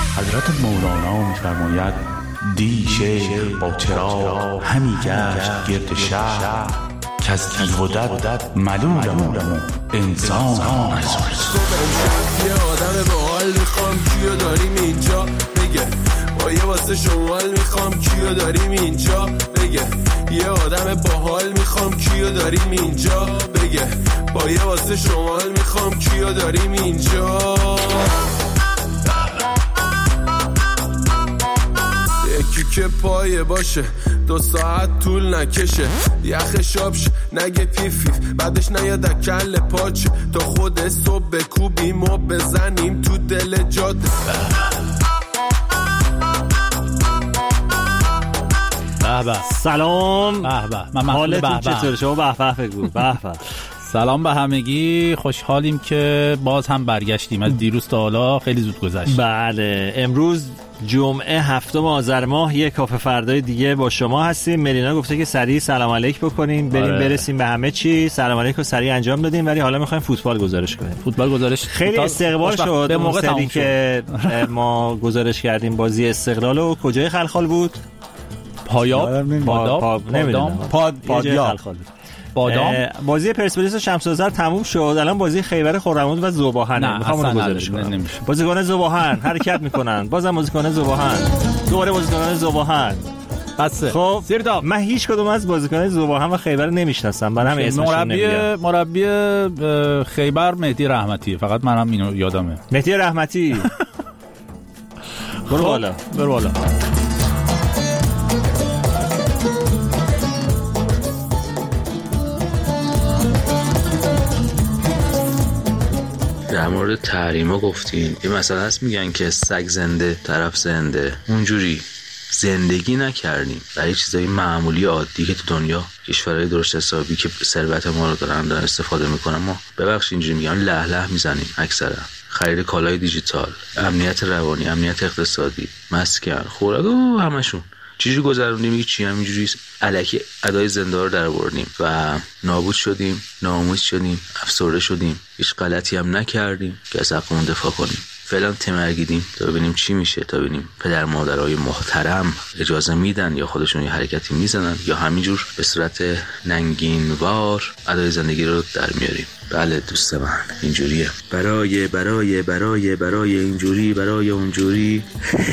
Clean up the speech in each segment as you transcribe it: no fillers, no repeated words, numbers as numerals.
حضرت مولانا می‌فرماید دی شیخ با چراغ همی گشت گرد شهر که از تیغ ملولم انسان از یه آدم باحال میخوام کیو داریم اینجا بگه با یه واسه شمال میخوام کیو داریم اینجا بگه یه آدم باحال میخوام کیو داریم اینجا بگه با یه واسه شمال میخوام کیو داریم اینجا یکی که پایه باشه 2 ساعت طول نکشه یخ شابش نگه پیفیف بعدش نیاد کل پاچه تا خود صبح بکوبیم و بزنیم تو دل جاده سلام. حالتون چطوره؟ شما به بگو. به سلام به همگی، خوشحالیم که باز هم برگشتیم. از دیروز تا حالا خیلی زود گذشت. بله، امروز جمعه 7 آذر ماه، یک کافه فردای دیگه با شما هستیم. ملینا گفته که سریع سلام علیک بکنیم، بریم برسیم به همه چی. سلام علیک رو سریع انجام دادیم، ولی حالا میخوایم فوتبال گزارش کنیم. فوتبال گزارش خیلی استقبال شد. به موقع سری که ما گزارش کردیم بازی استقلال و کجای خلخال بود؟ بادام. بازی پرسپولیس و شمس‌آذر تموم شد. الان بازی خیبر خرم‌آباد و ذوباهن میخوام گزارش کنم. بازیکن ذوباهن حرکت میکنن، بازم بازیکن ذوباهن، دوباره بازیکن ذوباهن. بسه. خب من هیچ کدوم از بازیکن ذوباهن و خیبر نمیشناسم، برام اسمشون نمیاد. مربی خیبر مهدی رحمتی، فقط منم اینو یادمه. مهدی رحمتی. برو بالا. در مورد تحریما گفتین، یه مسئله هست میگن که سگ زنده طرف زنده. اونجوری زندگی نکردیم برای چیزای معمولی عادی که تو دنیا کشورهای درست حسابی که ثروت ما رو دارن استفاده میکنن. ما ببخشید اینجوری میگم له میزنیم. اکثرا خرید کالای دیجیتال، امنیت روانی، امنیت اقتصادی، مسکن، خوراک و همشون چجوری گذروندیم؟ هیچی، همینجوری الکی ادای زنده رو درآوردیم و نابود شدیم، ناامید شدیم، افسرده شدیم. هیچ غلطی هم نکردیم که از حقمون دفاع کنیم. فعلا تمرگیدیم تا ببینیم چی میشه، تا ببینیم پدر مادرای محترم اجازه میدن یا خودشون یه حرکتی میزنن یا همینجور به صورت ننگینوار ادای زندگی رو در میاریم. بله دوست من، اینجوریه. برای اینجوری، برای اونجوری.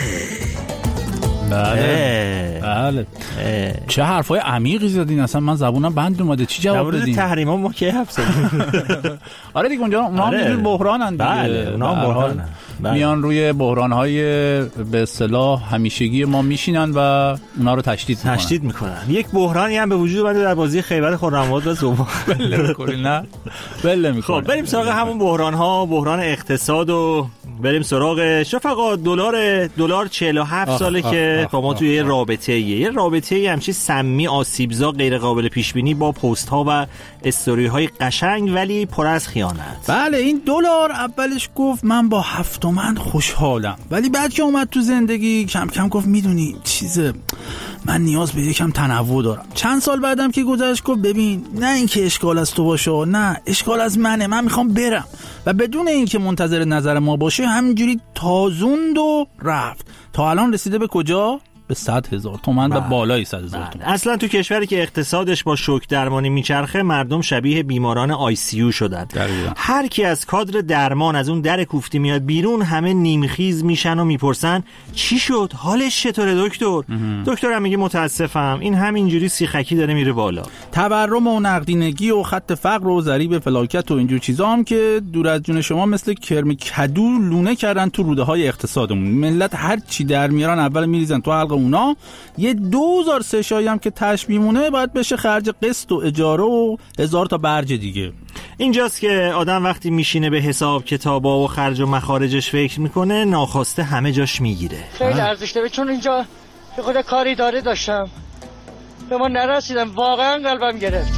بله. چه حرفای عمیقی زدین، اصلا من زبونم بند اومده. چی جواب دادین؟ تحریما ما کی حرف زدیم؟ آره دیگه، اونجا اونا هم بحرانن دیگه. بله، اونا هم بحرانن. میان روی بحران‌های به اصطلاح همیشگی ما میشینن و اونا رو تشدید میکنن. یک بحرانی هم به وجود اومده در بازی خیبر خرم‌آباد و ذوباهن. بله میکنه. خب بریم سراغ همون بحران‌ها، بحران اقتصاد، و بریم سراغ شفقا. دلار 47 ساله که با ما توی یه رابطه همچین سمی، آسیبزا، غیر قابل پیش بینی با پست ها و استوری های قشنگ ولی پر از خیانت. بله، این دلار اولش گفت من با 7 تومن خوشحالم، ولی بعد که اومد تو زندگی کم کم گفت میدونی چیزه، من نیاز به یکم تنوع دارم. چند سال بعدم که گذشت گفت ببین، نه اینکه اشکال از تو باشه، نه اشکال از منه، من میخوام برم. و بدون اینکه منتظر نظر ما باشه همینجوری تازوند و رفت تا الان رسیده به کجا؟ به 100,000 تومان و بالای 100,000 تومان. اصلا تو کشوری که اقتصادش با شوک درمانی میچرخه، مردم شبیه بیماران ICU شدن. هر کی از کادر درمان از اون در کوفتی میاد بیرون، همه نیمخیز میشن و میپرسن چی شد؟ حالش چطوره دکتر؟ دکترم میگه متاسفم، این همینجوری سیخکی داره میره بالا. تورم و نقدینگی و خط فقر و ضریب فلاکت و اینجور چیزا هم که دور از جون شما مثل کرم کدو لونه کردن تو روده های اقتصادمون. ملت هر چی در میارن اول میریزن تو حلق اونا. یه 2003 شایی هم که تش میمونه باید بشه خرج قسط و اجاره و 1000 تا برج دیگه. اینجاست که آدم وقتی میشینه به حساب کتابا و خرج و مخارجش فکر میکنه، ناخواسته همه جاش میگیره. خیلی ارزش داره، چون اینجا به خود کاری داره داشتم، به ما نرسیدم، واقعا قلبم گرفت.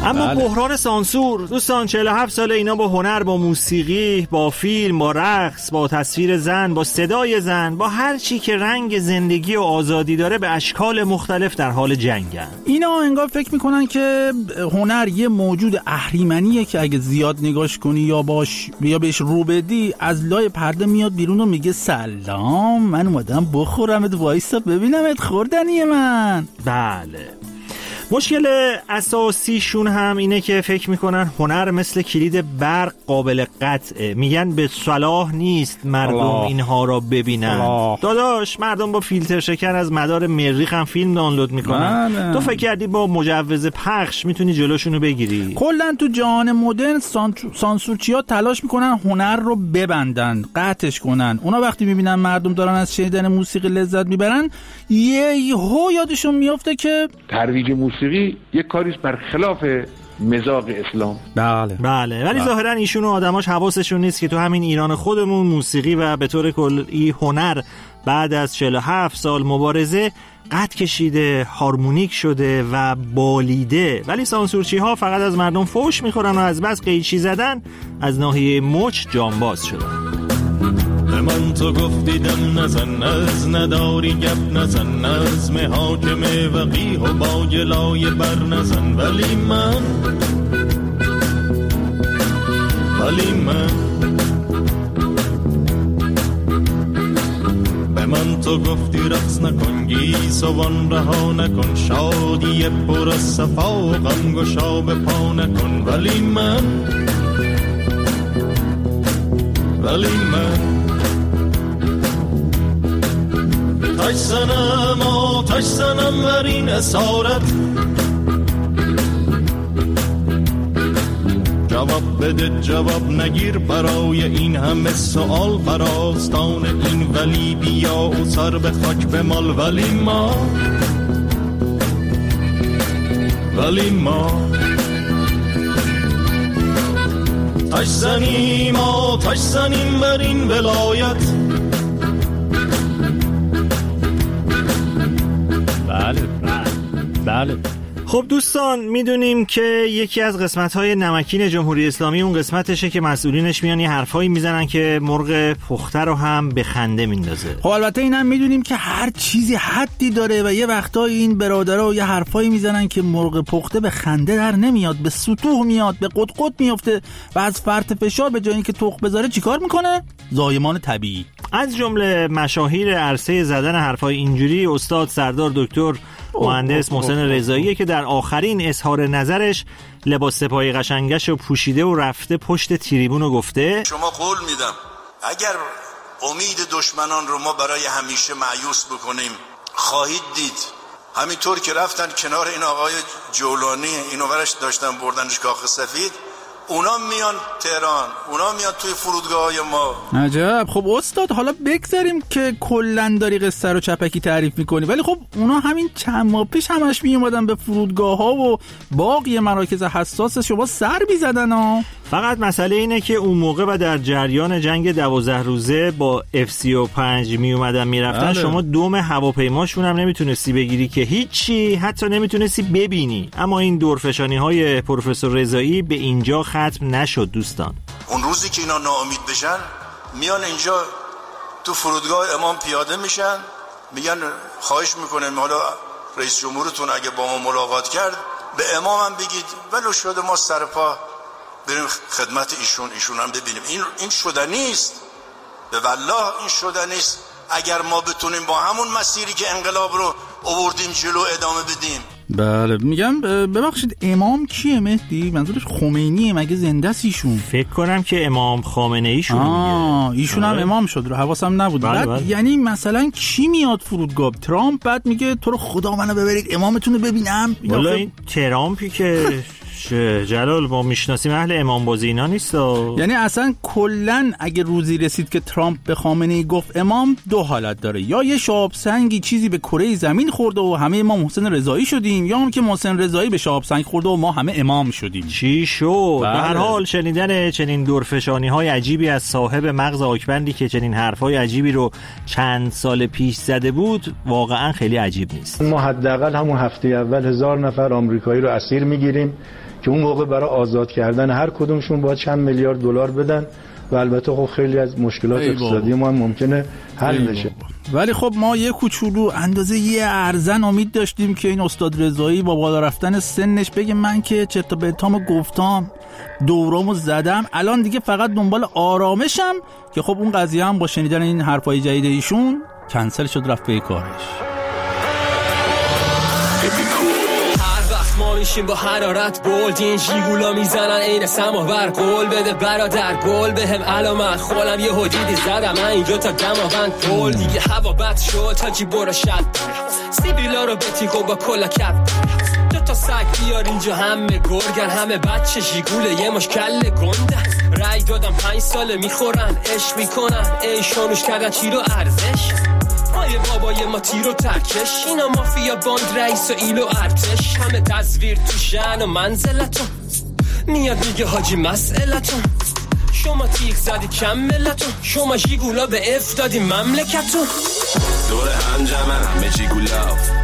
اما بحران سانسور دوستان، 47 سال اینا با هنر، با موسیقی، با فیلم، با رقص، با تصویر زن، با صدای زن، با هر چی که رنگ زندگی و آزادی داره به اشکال مختلف در حال جنگن. اینا انگار فکر میکنن که هنر یه موجود اهریمنیه که اگه زیاد نگاش کنی یا بهش رو بدی از لای پرده میاد بیرون و میگه سلام من اومدم بخورمت، وایسا ببینمت خوردنی من. بله، مشکل اساسیشون هم اینه که فکر میکنن هنر مثل کلید برق قابل قطعه. میگن به صلاح نیست مردم اینها را ببینن. داداش، مردم با فیلتر شکن از مدار مریخ هم فیلم دانلود میکنن. تو فکر کردی با مجوز پخش میتونی جلوشونو بگیری؟ کلا تو جهان مدرن سانسورچی‌ها تلاش میکنن هنر رو ببندن، قطعش کنن. اونا وقتی میبینن مردم دارن از شنیدن موسیقی لذت میبرن، یهو یادشون میفته که ترویج موسیقی یک کاریست برخلاف مزاج اسلام. بله ولی ظاهرا ایشون و آدماش حواسشون نیست که تو همین ایران خودمون موسیقی و به طور کلی هنر بعد از 47 سال مبارزه قد کشیده، هارمونیک شده و بالیده. ولی سانسورچی ها فقط از مردم فوش میخورن و از بس قیچی زدن از ناحیه مچ جانباز شدن. به من تو گفتی دم نزن، از نداری گپ نزن، از محاکم وقیح و با جلای بر نزن. ولی من به من تو گفتی رقص نکن، گیسوان رها نکن، شادی پر از صفا و غم گشا به پا نکن. ولی من آتش زنم بر این اسارت، جواب بده جواب نگیر برای این همه سوال، براستان این ولی بیا و سر به خاک بمال. ولی ما آتش زنیم بر این ولایت. بله. خب دوستان، میدونیم که یکی از قسمت‌های نمکین جمهوری اسلامی اون قسمتشه که مسئولینش میان یه حرفایی میزنن که مرغ پخته رو هم به خنده میندازه. خب البته اینم میدونیم که هر چیزی حدی داره و یه وقتایی این برادرها یه حرفایی میزنن که مرغ پخته به خنده در نمیاد، به سطوح میاد، به قطقط میفته و از فرط فشار به جای اینکه تخم بذاره چیکار میکنه؟ زایمان طبیعی. از جمله مشاهیر عرصه زدن حرفای اینجوری استاد سردار دکتر مهندس محسن رضایی که در آخرین اظهار نظرش لباس سپاهی قشنگش رو پوشیده و رفته پشت تریبون و گفته شما قول میدم اگر امید دشمنان رو ما برای همیشه مایوس بکنیم خواهید دید همینطور که رفتن کنار این آقای جولانی اینو ورش داشتن بردنش کاخ سفید، اونا میان تهران، اونا میان توی فرودگاه‌های ما. عجب. خب استاد حالا بگذاریم که کلن داری قصه رو چپکی تعریف میکنی، ولی خب اونا همین چند ماه پیش همش میومدن به فرودگاه‌ها و باقی مراکز حساس شما سر می‌زدن ها. فقط مسئله اینه که اون موقع و در جریان جنگ 12 روزه با F-35 میومدن میرفتن، شما دوم هواپیماشون هم نمیتونستی بگیری که هیچی، حتی نمیتونستی ببینی. اما این دورفشانی‌های پروفسور رضایی به اینجا ختم نشد دوستان. اون روزی که اینا ناامید بشن میان اینجا تو فرودگاه امام پیاده میشن، میگن خواهش میکنم حالا رئیس جمهورتون اگه با ما ملاقات کرد به امام هم بگید ولو شده ما سرپا بریم خدمت ایشون هم ببینیم. این شدنی است، به والله این شدنی است. اگر ما بتونیم با همون مسیری که انقلاب رو آوردیم جلو ادامه بدیم. بله میگم ببخشید امام کیه مهدی؟ منظورش خمینیه مگه زنده است ایشون؟ فکر کنم که امام خامنه ایشون میگه. ایشون هم امام شد رو حواسم نبود. بعد یعنی مثلا کی میاد فرودگاه؟ ترامپ بعد میگه تو رو خدا منو ببرید امامتون رو ببینم. والا این ترامپی که جلال ما میشناسیم اهل امام بازی اینا نیست. یعنی اصلا کلن اگه روزی رسید که ترامپ به خامنه‌ای گفت امام، دو حالت داره: یا یه شهاب سنگی چیزی به کره زمین خورده و همه ما محسن رضایی شدیم، یا هم که محسن رضایی به شهاب سنگ خورده و ما همه امام شدیم. چی شد؟ به هر حال شنیدن چنین دورفشانی‌های عجیبی از صاحب مغز آکبندی که چنین حرفای عجیبی رو چند سال پیش زده بود واقعا خیلی عجیب نیست. ما حداقل همون هفته اول 1000 نفر آمریکایی رو اسیر میگیریم که اون موقع برای آزاد کردن هر کدومشون باید چند میلیارد دلار بدن و البته خب خیلی از مشکلات اقتصادی ما هم ممکنه حل بشه. ولی خب ما یه کوچولو اندازه یه ارزن امید داشتیم که این استاد رضایی با بالا رفتن سنش بگه من که چرت و پرتامو گفتم، دورامو زدم، الان دیگه فقط دنبال آرامشم، که خب اون قضیه هم با شنیدن این حرفای جدید ایشون کنسل شد، رفت به کارش. ما میشیم با حرارت بولدین، جیگولا میزنن عین سماور، قول بده برادر گل بهم علامت، خولم یه حدیدی زدم من اینجا تا دماوند گل دیگه هوا بد شد تا جی برو شد سیبیلا رو بتیگو با کلا کپ، دو تا سگ بیار اینجا همه گرگن، همه بچه جیگوله یه مشکل گنده، رای دادم 5 ساله میخورن عشق میکنن، ای شانوش کردن چی رو ارزش، های بابای ما تیر و ترکش، اینا مافیا باند رئیس و ایلو ارتش، همه تصویر تو شن و منزلتون، میاد میگه حاجی مسئلتون، شما تیک زدی کم ملتون، شما جیگولا به افتادی مملکتون، دور هم جمعن همه جیگولا،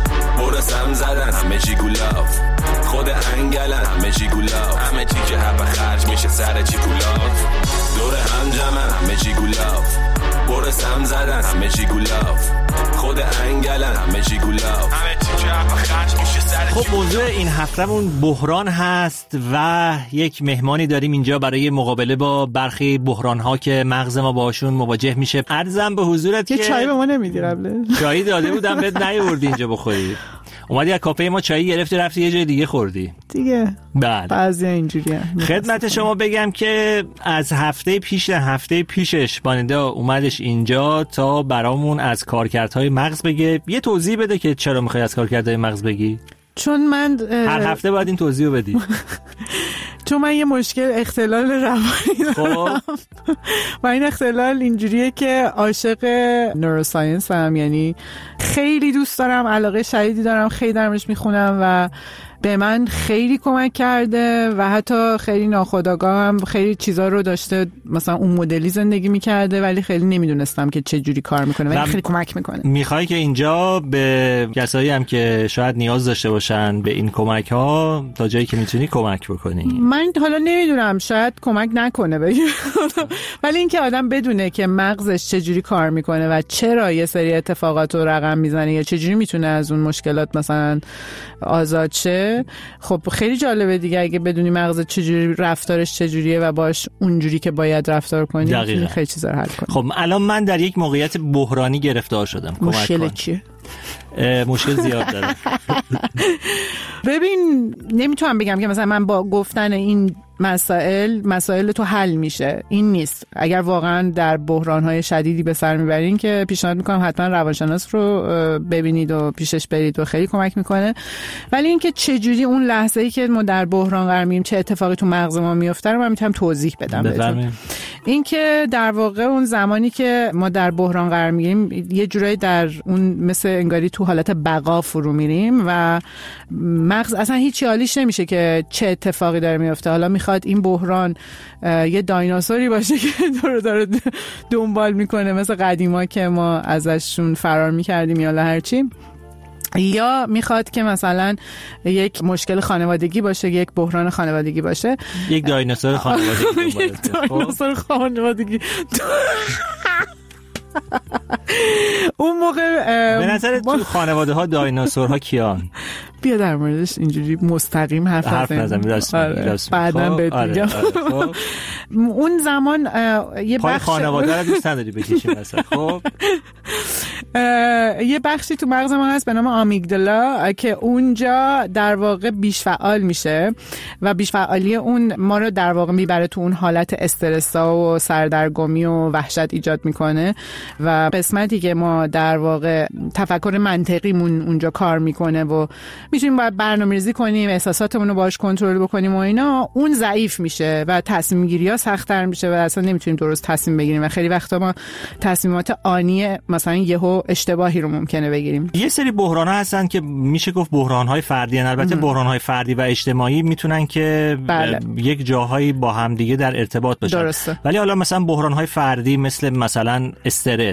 برسم زدن همه جیگولا، خود انگلن همه جیگولا، همه چی که حب خرج میشه سر جیگولا، دور هم جمعن همه جیگولا، برسم زدن همه جیگولا، خود انگلن همه جیگولا، همه چی که حب خرج میشه سر جیگولا. خب موضوع این هفتهمون بحران هست و یک مهمانی داریم اینجا برای مقابله با برخی بحران‌ها که مغز ما باشون مواجه میشه. عرضم به حضورت که یه چای به ما نمیدی قبله؟ چای داده بودم بهت نیوردی اینجا بخوری، اومدی از کافه ما چای گرفتی رفتی یه جای دیگه خوردی دیگه. بله بعضی اینجوریه. خدمت شما بگم که از هفته پیشش باننده اومدش اینجا تا برامون از کارکردهای مغز بگه. یه توضیح بده که چرا میخوای از کارکردهای مغز بگی؟ چون من هر هفته باید این توضیح رو بدی. چون من یه مشکل اختلال روانی دارم و این اختلال اینجوریه که عاشق نوروساینس هم، یعنی خیلی دوست دارم، علاقه شدیدی دارم، خیلی درمش میخونم و به من خیلی کمک کرده و حتی خیلی ناخودآگاه هم خیلی چیزا رو داشته، مثلا اون مدلی زندگی میکرده ولی خیلی نمیدونستم که چه جوری کار میکنه ولی خیلی کمک میکنه. میخوای که اینجا به کسایی هم که شاید نیاز داشته باشن به این کمک ها تا جایی که میتونی کمک بکنی؟ من حالا نمیدونم، شاید کمک نکنه ولی اینکه آدم بدونه که مغزش چه جوری کار میکنه و چرا یه سری اتفاقات رو رقم میزنه یا چه جوری میتونه از اون مشکلات مثلا آزاد شه، خب خیلی جالبه دیگه. اگه بدونی مغزت چجوری، رفتارش چجوریه و باش اونجوری که باید رفتار کنی، میتونی خیلی چیزا رو حل کنی. خب الان من در یک موقعیت بحرانی گرفتار شدم. مشکل چیه؟ مشکل زیاد داره. ببین نمیتونم بگم که مثلا من با گفتن این مسائل تو حل میشه، این نیست. اگر واقعا در بحران‌های شدیدی به سر میبرین که پیشنهاد میکنم حتما روانشناس رو ببینید و پیشش برید و خیلی کمک میکنه. ولی اینکه چه جوری اون لحظه‌ای که ما در بحران قرار میگیریم چه اتفاقی تو مغز ما میفته رو من میتونم توضیح بدم بهتون. اینکه در واقع اون زمانی که ما در بحران قرار میگیریم یه جورایی در اون مثل انگاری تو حالت بقا فرو میریم و مغز اصلا هیچ حالیش نمیشه که چه اتفاقی داره میفته. حالا میخواد این بحران یه دایناسوری باشه که داره دنبال میکنه مثل قدیما که ما ازشون فرار میکردیم یا هرچی، یا میخواد که مثلا یک مشکل خانوادگی باشه، یک بحران خانوادگی باشه، یک دایناسور خانوادگی یک دایناسور خانوادگی. اون موقع به نظر تو خانواده ها دایناسورها کیان؟ بیا در موردش اینجوری مستقیم حرف نزنیم. بعداً بهت میگم. اون زمان یه پای بخش خانواده رو دوست نداری بکشی مثلا. خب یه بخشی تو مغز ما هست به نام آمیگدالا که اونجا در واقع بیش فعال میشه و بیش فعالی اون ما رو در واقع میبره تو اون حالت استرسا و سردرگمی و وحشت ایجاد میکنه و قسمتی که ما در واقع تفکر منطقیمون اونجا کار میکنه و میتونیم باید برنامه‌ریزی کنیم، احساساتمون رو باهاش کنترل بکنیم و اینا، اون ضعیف میشه و تصمیم گیری‌ها سخت‌تر میشه و اصلا نمیتونیم درست تصمیم بگیریم و خیلی وقتا ما تصمیمات آنی مثلا یهو اشتباهی رو ممکنه بگیریم. یه سری بحران‌ها هستن که میشه گفت بحران‌های فردی ان. البته بحران‌های فردی و اجتماعی میتونن که یک جاهایی با هم دیگه در ارتباط باشن. درسته. ولی حالا مثلا بحران‌های فردی مثل مثلا استرس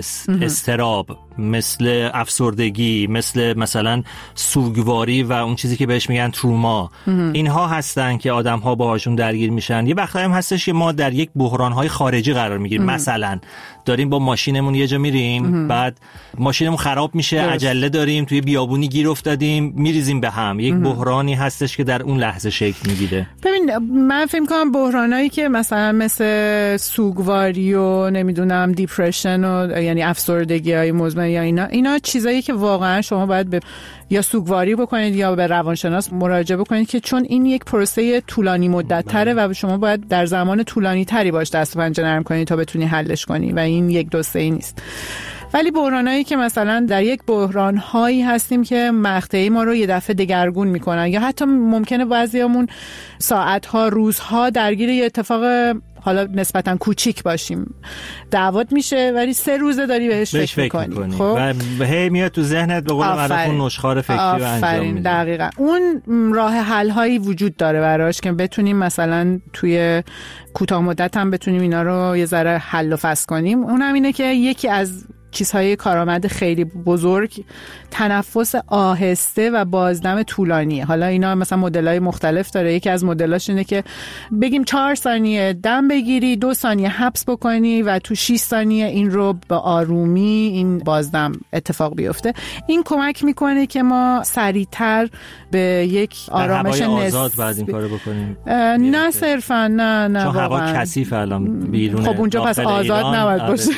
استرس، اضطراب، مثل افسردگی، مثلا سوگواری و اون چیزی که بهش میگن تروما، اینها هستن که آدم‌ها باهاشون درگیر میشن. یه وقتایی هم هستش که ما در یک بحران‌های خارجی قرار میگیریم. مثلا داریم با ماشینمون یه جا میریم، بعد ماشینمون خراب میشه، عجله داریم، توی بیابونی گیر افتادیم، میریزیم به هم. یک بحرانی هستش که در اون لحظه شکل میگیره. ببین من فکر می‌کنم بحرانایی که مثلا مثل سوگواری و نمیدونم دیپرشن و یعنی افسردگی‌های مزمن یا اینا چیزایی که واقعا شما باید به یا سوگواری بکنید یا به روانشناس مراجعه بکنید، که چون این یک پروسه طولانی مدت تره و شما باید در زمان طولانی تری باش دست و پنجه نرم کنید تا بتونی حلش کنی و این یک دو سه نیست. ولی بحرانایی که مثلا در یک بحران‌هایی هستیم که مقطعی ما رو یه دفعه دگرگون میکنن، یا حتی ممکنه بعضیامون ساعت‌ها، روزها درگیر یه اتفاق حالا نسبتاً کوچیک باشیم، دعوت میشه ولی 3 روزه داری بهش فکر میکنی. خب و هی میاد تو ذهنت به قول معروف اون نشخوار فکری رو انجام میدی. دقیقاً اون راه حل هایی وجود داره براش که بتونیم مثلا توی کوتاه مدت هم بتونیم اینا رو یه ذره حل و فصل کنیم. اون هم اینه که یکی از چیزهای کارآمد خیلی بزرگ تنفس آهسته و بازدم طولانیه. حالا اینا مثلا مدل‌های مختلف داره. یکی از مدلاش اینه که بگیم 4 ثانیه دم بگیری، 2 ثانیه حبس بکنی و تو 6 ثانیه این رو با آرومی این بازدم اتفاق بیفته. این کمک میکنه که ما سریعتر به یک آرامش آزاد بعد این کارو بکنیم. نه صرفا نه چون هوا کثیف الان بیرون. خب اونجا پس آزاد نباید باشه.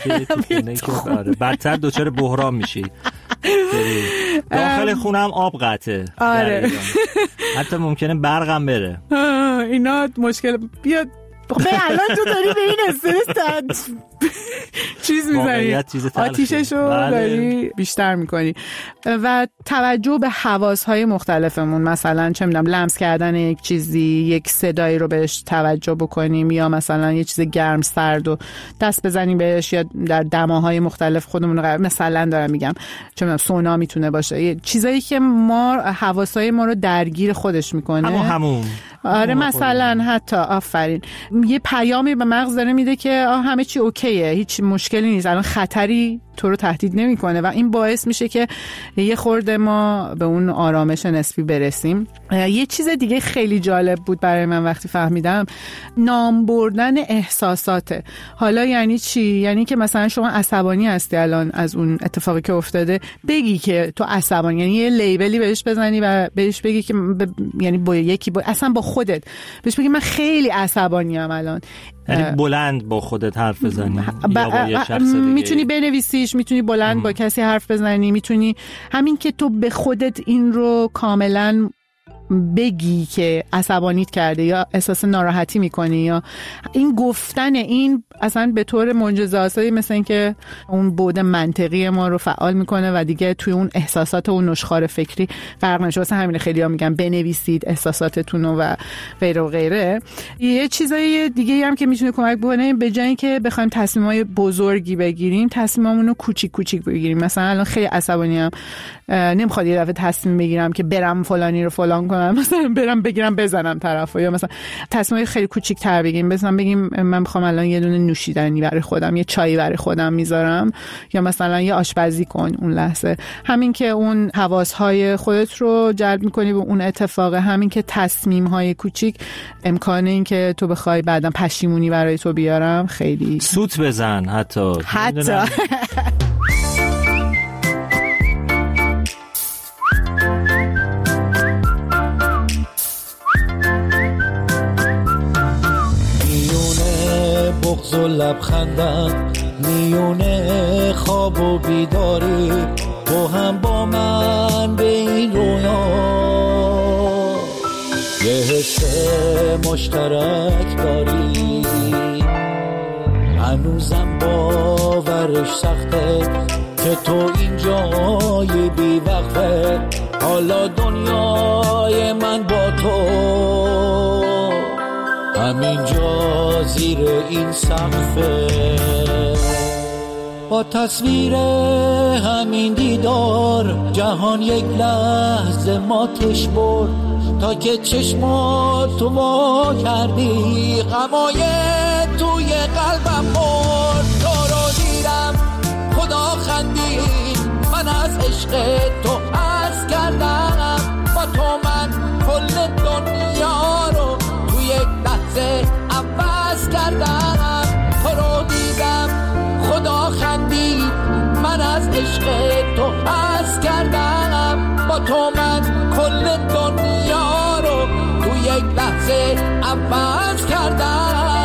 بدتر دچار بحران میشی. داخل خونه هم آب قطعه. آره. حتی ممکنه برقم بره. اینا مشکل. بیاد الان تو داری به این استرس چیز میزنی، آتیششو داری بیشتر میکنی. و توجه به حواسهای مختلفمون، مثلا چه میدونم لمس کردن یک چیزی، یک صدایی رو بهش توجه بکنیم، یا مثلا یه چیز گرم سرد و دست بزنیم بهش، یا در دماهای مختلف خودمون رو مثلا دارم میگم چه میدونم سونا میتونه باشه، یه چیزایی که ما حواسای ما رو درگیر خودش میکنه. همون آره مثلا حتی آفرین یه پیامی به مغز داره میده که همه چی اوکیه، هیچ مشکلی نیست، الان خطری تو رو تهدید نمیکنه و این باعث میشه که یه خورده ما به اون آرامش نسبی برسیم. یه چیز دیگه خیلی جالب بود برای من وقتی فهمیدم، نام بردن احساساته. حالا یعنی چی؟ یعنی که مثلا شما عصبانی هستی الان از اون اتفاقی که افتاده، بگی که تو عصبانی، یعنی یه لیبلی بهش بزنی و بهش بگی که یعنی با یکی اصلا با خودت بهش بگی من خیلی عصبانی ام الان. یعنی بلند با خودت حرف بزنی یا با یه شخص دیگه. میتونی بنویسیش، میتونی بلند با کسی حرف بزنی، میتونی همین که تو به خودت این رو کاملا بگی که عصبانیت کرده یا احساس ناراحتی میکنی، یا این گفتن این اصلا به طور معجزه‌آسایی مثل این که اون بعد منطقی ما رو فعال میکنه و دیگه توی اون احساسات و اون نشخوار فکری غرق نشه. واسه همین خیلی‌ها میگن بنویسید احساساتتون و غیره و غیره. یه چیزای دیگه هم که میتونه کمک بکنه، به جای اینکه بخوایم تصمیمای بزرگی بگیریم، تصمیمامون رو کوچیک کوچیک بگیریم. مثلا الان خیلی عصبانی‌ام، نمیخواد یه دفعه تصمیم بگیرم که برم فلانی رو فلان کنم، مثلا برم بگیرم بزنم طرفو، یا مثلا تصمیمای خیلی کوچیک‌تر بگیریم. مثلا بگیم من میخوام الان یه دونه نوشیدنی برای خودم، یه چایی برای خودم میذارم، یا مثلا یه آشپزی کن اون لحظه. همین که اون حواسهای خودت رو جلب میکنی به اون اتفاق، همین که تصمیم‌های کوچیک امکانه این که تو بخوای بعداً پشیمونی برای تو بیارم خیلی سوت بزن حتی بغض و لبخندم، میونه خواب و بیداری، تو هم با من به این رویا یه حس مشترک داری. هنوزم باورش سخته که تو اینجای بی وقفه، حالا دنیای من با تو همینجا زیر این سقفه. با تصویر همین دیدار جهان یک لحظه ماتش برد، تا که چشمات تو وا کردی غمای توی قلبم برد. تو رو دیدم خدا خندید من از عشق تو عرض کردم با تو من کل دنیا رو تو یک لحظه عوض کردم تو رو دیدم خدا خندید من از عشق تو عرض کردم با تو من کل دنیا رو تو یک لحظه عوض کردم.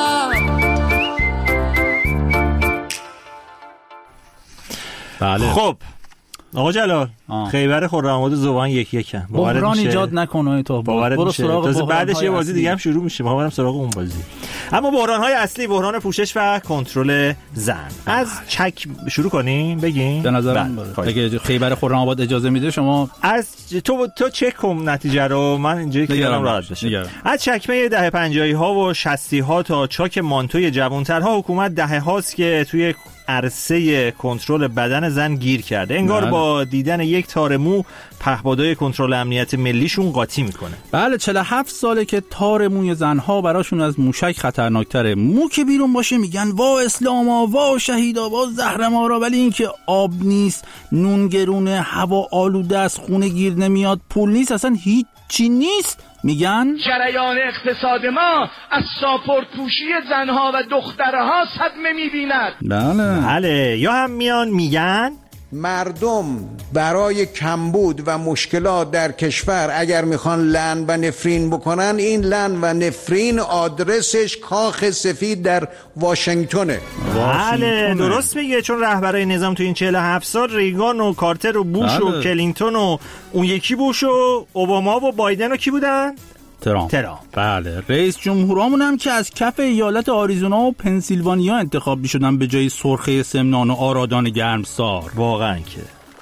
بله. خب آقا جلال خیبر خرم‌آباد و ذوبان یکم بحران ایجاد نکنه تو برو سراغ بعدش یه بازی دیگه هم شروع میشه ما بریم سراغ اون بازی. اما بحران‌های اصلی بحران پوشش و کنترل زن. از چک شروع کنیم بگیم به نظرم اگه خیبر خرم‌آباد اجازه میده شما از تو چک کن نتیجه رو من اینجوری که دارم راحت بشه. از چکمه دهه 50 ها و 60 ها تا چاک مانتوی جوان‌ترها حکومت دهه هاست که توی عرصه کنترل بدن زن گیر کرده. انگار با دیدن یک تار مو پهپادهای کنترل امنیت ملیشون قاطی میکنه. بله 47 ساله که تار موی زنها براشون از موشک خطرناکتره. مو که بیرون باشه میگن وا اسلاما، وا شهیدا، وا زهرمارا، ولی این که آب نیست، نون گرونه، هوا آلوده است، خونه گیر نمیاد، پول نیست، اصلا هیچی نیست، میگن جریان اقتصاد ما از ساپورت پوشی زنها و دخترها صدمه میبیند. بله یا هم میان میگن مردم برای کمبود و مشکلات در کشور اگر میخوان لعن و نفرین بکنن، این لعن و نفرین آدرسش کاخ سفید در واشنگتونه. بله درست میگه، چون رهبرای نظام تو این 47 سال ریگان و کارتر و بوش و کلینتون و اون یکی بوش و اوباما و بایدن و کی بودن؟ ترامپ. بله رئیس جمهورامون هم که از کف ایالت آریزونا و پنسیلوانیا انتخاب می‌شدن به جای سرخه سمنان و آرادان گرمسار. واقعا که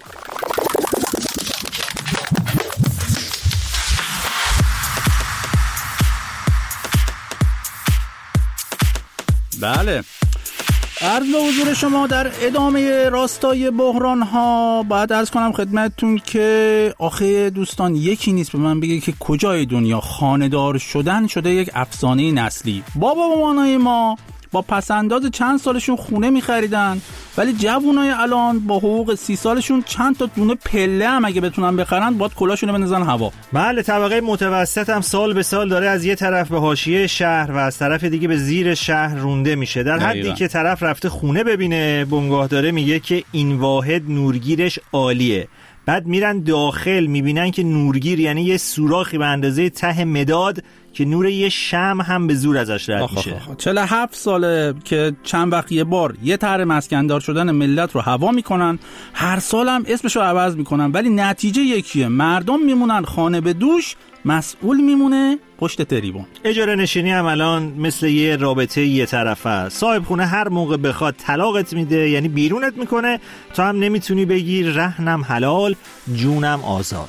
بله. عرض به حضور شما در ادامه راستای بحران ها باید عرض کنم خدمتتون که آخه دوستان یکی نیست به من بگه که کجای دنیا خانه‌دار شدن شده یک افسانه نسلی. بابا مامانای ما با پسنداز چند سالشون خونه می‌خریدن، ولی جوونای الان با حقوق 30 سالشون چند تا دونه پله هم اگه بتونن بخرن باید کلاشونو بندازن هوا. بله طبقه متوسط هم سال به سال داره از یه طرف به حاشیه شهر و از طرف دیگه به زیر شهر رونده میشه، در حدی که طرف رفته خونه ببینه بنگاه داره میگه که این واحد نورگیرش عالیه، بعد میرن داخل میبینن که نورگیر یعنی یه سوراخی به اندازه ته مداد که نور یه شمع هم به زور ازش رد میشه. 47 ساله که چند وقت یه بار یه طرح مسکندار شدن ملت رو هوا میکنن، هر سال هم اسمشو عوض میکنن، ولی نتیجه یکیه، مردم میمونن خانه به دوش، مسئول میمونه پشت تریبون. اجاره نشینی هم الان مثل یه رابطه یه طرفه، صاحب خونه هر موقع بخواد طلاقت میده، یعنی بیرونت میکنه، تو هم نمیتونی بگی رهنم حلال جونم آزاد.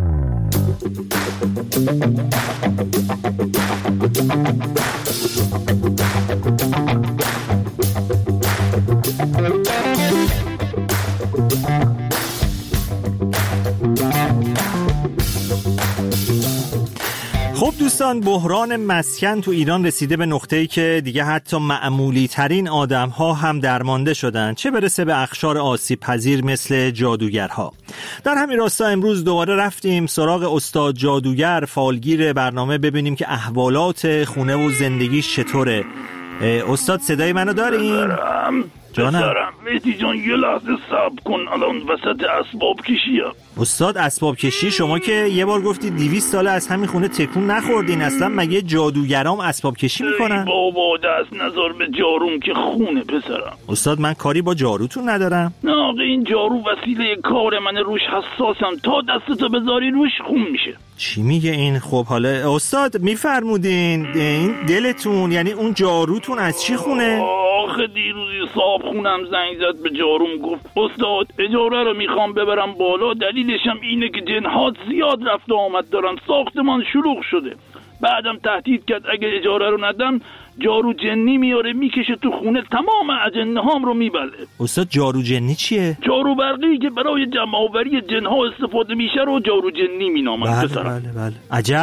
خب دوستان بحران مسکن تو ایران رسیده به نقطه‌ای که دیگه حتی معمولی ترین آدم‌ها هم درمانده شدن، چه برسه به اقشار آسیب پذیر مثل جادوگرها. در همین راستا امروز دوباره رفتیم سراغ استاد جادوگر فالگیر برنامه ببینیم که احوالات خونه و زندگی چطوره. استاد صدای منو دارین؟ جانم مهدی جان یه لحظه صبر کن، الان وسط اسباب کشیه. استاد اسباب کشی؟ شما که یه بار گفتی 200 ساله از همین خونه تکون نخوردین، اصلا مگه جادوگرام اسباب کشی میکنن؟ بابا دست نذار به جاروم که خونه پسرم. استاد من کاری با جاروتون ندارم. نه آقا این جارو وسیله کار من، روش حساسم، تا دستتو بذاری روش خون میشه. چی میگه این؟ خب حالا استاد میفرمودین این دلتون یعنی اون جاروتون از چی خونه؟ آخه دیروزی صاحب خونم زنگ زد به جاروم گفت استاد اجاره رو میخوام ببرم بالا، دلیلشم اینه که جن‌هات زیاد رفت و آمد دارن، ساختمان شلوغ شده. بعدم تهدید کرد اگه اجاره رو ندم جارو جنی میاره میکشه تو خونه، تمام اجنه هام رو میبله. استاد جارو جنی چیه؟ جارو برقی که برای جمع آوری جنها استفاده میشه رو جارو جنی مینامن. بله.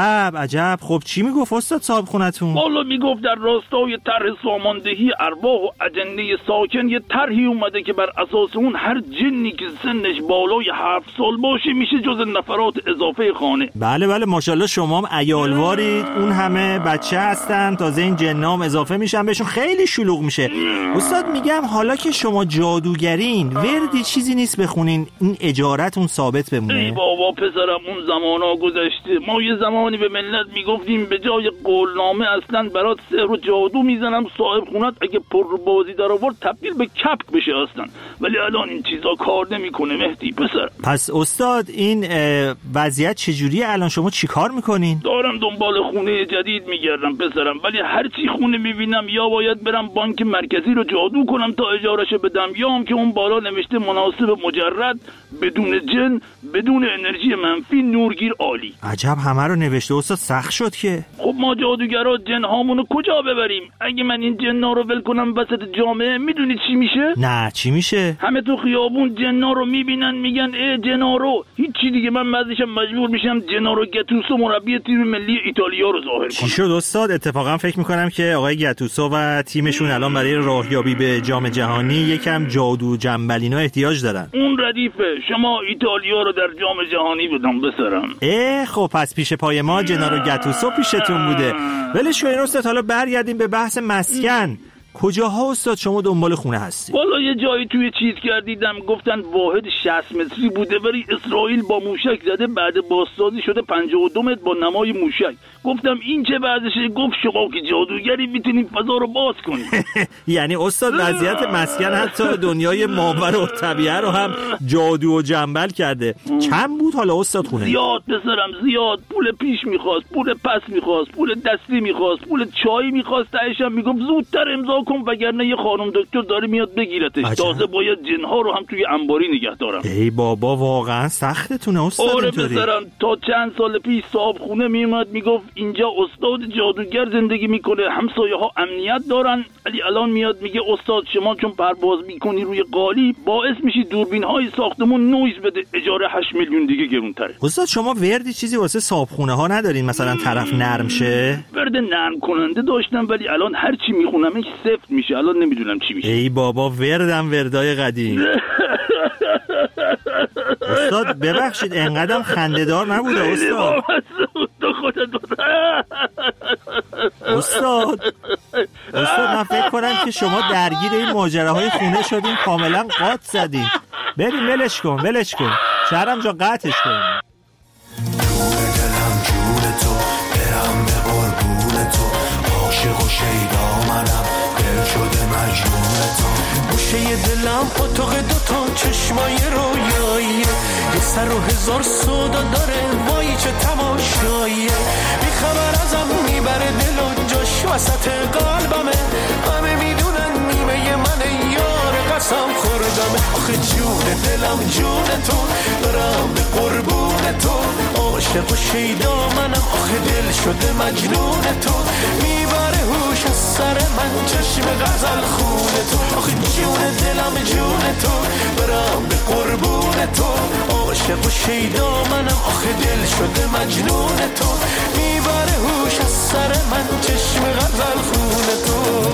عجب. خب چی میگفت استاد صاحب خونتون؟ والا میگفت در راستای طرح ساماندهی ارواح و اجنه ساکن یه طرحی اومده که بر اساس اون هر جنی که سنش بالای 7 سال باشه میشه جز نفرات اضافه خانه. بله ماشاءالله شما هم عیالوارید، اون همه بچه هستن، تازه این جنام اضافه میشن بهشون، خیلی شلوغ میشه. استاد میگم حالا که شما جادوگرین وردی چیزی نیست بخونین این اجارتون ثابت بمونه؟ ای بابا پسرم اون زمانا گذشته. ما یه زمانی به ملت میگفتیم به جای قولنامه اصلا برات سحر و جادو میزنم صاحب خونت اگه پر بازی در آورد تبدیل به کپک بشه اصلا. ولی الان این چیزا کار نمیکنه مهدی پسر. پس استاد این وضعیت چجوریه الان؟ شما چیکار میکنین؟ دارم دنبال خونه جدید میگردم پسرم، ولی هر چی خونه میبینم یا باید برم بانک مرکزی رو جادو کنم تا اجارهشو بدم، یا هم که اون بالا نوشته مناسب مجرد، بدون جن، بدون انرژی منفی، نورگیر عالی. عجب همه رو نوشته استاد، سخت شد که. خب ما جادوگرا جن هامونو کجا ببریم؟ اگه من این جنا رو ول کنم وسط جامعه میدونی چی میشه؟ نه چی میشه؟ همه تو خیابون جنا رو میبینن میگن ای جنارو، هیچی دیگه. من بعدش مجبور میشم جنارو گتوسو مربی تیم ملی ایتالیا رو ظاهر کنم. چی شد استاد؟ اتفاقا فکر میکنم که آقای گتوسو و تیمشون الان برای راهیابی به جام جهانی یکم جادو جنبلینا احتیاج دارن. اون ردیفه، شما ایتالیا رو در جام جهانی بدم بسرم. خب پس پیش پای ما جنارو گتوسو پیشتون بوده. ولش کن استاد، حالا برگردیم به بحث مسکن. کجاها استاد شما دنبال خونه هستی؟ والا یه جایی توی چیز کردیدم گفتن واحد 60 متری بوده، ولی اسرائیل با موشک زده، بعد بازسازی شده 52 متر با نمای موشک. گفتم این چه وضعشه؟ گفت شما که جادوگری میتونید فضا رو باز کنید. یعنی استاد وضعیت مسکن حتی دنیای ماورا و طبیعه رو هم جادو و جنبل کرده. چند بود حالا استاد خونه؟ زیاد پسرم زیاد. پول پیش میخواست، پول پس میخواست، پول دستی میخواست، پول چای میخواست، تایشم میگفت زودتر امضا کن وگرنه یه خانم دکتر داره میاد بگیرتش. تازه باید جنها رو هم توی انباری نگه دارم. ای بابا واقعا سختتونه استاد. آره پسرم، تا چند سال پیش صاحب خونه میومد میگفت اینجا استاد جادوگر زندگی میکنه، همسایه ها امنیت دارن. ولی الان میاد میگه استاد شما چون پرواز میکنی روی قالی باعث میشی دوربین های ساختمون نویز بده، اجاره 8 میلیون دیگه گرونتره. استاد شما وردی چیزی واسه صاحب خونه ها ندارین مثلا طرف نرم شه؟ ورد نرم کننده داشتم ولی الان هر چی میخونمش سفت میشه، الان نمیدونم چی میشه. ای بابا وردم وردای قدیم. استاد ببخشید انقدرم خنده‌دار نبوده استاد. استاد من فکر کنم که شما درگیر این ماجراهای خونه شدین، کاملا قاط زدین. بریم ولش کن شهرم جا قطعش کنیم. دلم جون تو، برم به قربون تو، عاشق و شیدا منم، دل شده مجنون تو. گوشه دلم اتاق دوتا چشمای رویاییه، یه سر و هزار سودا داره، وای چه تماشاییه. بی خبر ازم میبره دل و جاش وسط قلبمه، همه میدونن نیمه من یار قسم خوردمه. آخه جون دلم جون تو، برم به قربون تو، عاشق و شیدا منم، آخه دل شده مجنون تو. میبره هوش از سر من چشم غزل خون تو، آخه جون دلم جون تو، برم به قربون تو، عاشق و شیدا منم، آخه دل شده مجنون تو. میبره هوش از سر من چشم غزل خون تو.